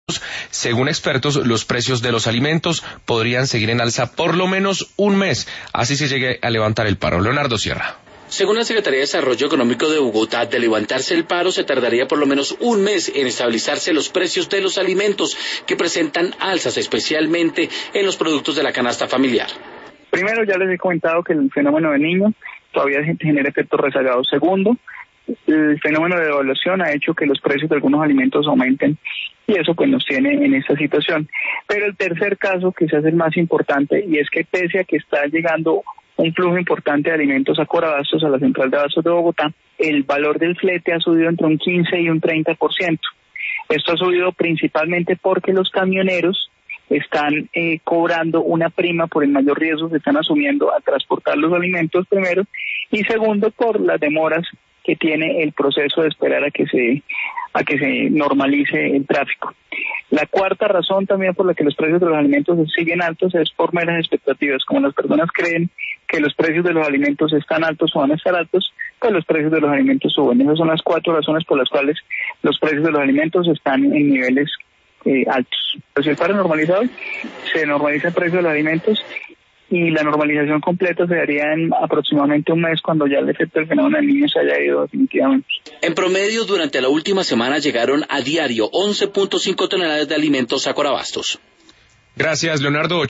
Según expertos, los precios de los alimentos podrían seguir en alza por lo menos un mes, así se llegue a levantar el paro. Leonardo Sierra. Según la Secretaría de Desarrollo Económico de Bogotá, de levantarse el paro se tardaría por lo menos un mes en estabilizarse los precios de los alimentos que presentan alzas, especialmente en los productos de la canasta familiar. Primero, ya les he comentado que el fenómeno del Niño todavía genera efectos rezagados. Segundo, el fenómeno de devaluación ha hecho que los precios de algunos alimentos aumenten y eso pues nos tiene en esta situación. Pero el tercer caso, quizás el más importante, y es que pese a que está llegando un flujo importante de alimentos a Corabastos, a la central de abastos de Bogotá, el valor del flete ha subido entre un 15 y un 30%. Esto ha subido principalmente porque los camioneros están cobrando una prima por el mayor riesgo que están asumiendo al transportar los alimentos primero, y segundo por las demoras que tiene el proceso de esperar a que se normalice el tráfico. La cuarta razón también por la que los precios de los alimentos siguen altos es por meras expectativas. Como las personas creen que los precios de los alimentos están altos o van a estar altos, pues los precios de los alimentos suben. Esas son las cuatro razones por las cuales los precios de los alimentos están en niveles altos. Pues el paro normalizado, se normaliza el precio de los alimentos y la normalización completa se daría en aproximadamente un mes cuando ya el efecto del fenómeno del Niño se haya ido definitivamente. En promedio, durante la última semana llegaron a diario 11.5 toneladas de alimentos a Corabastos. Gracias, Leonardo.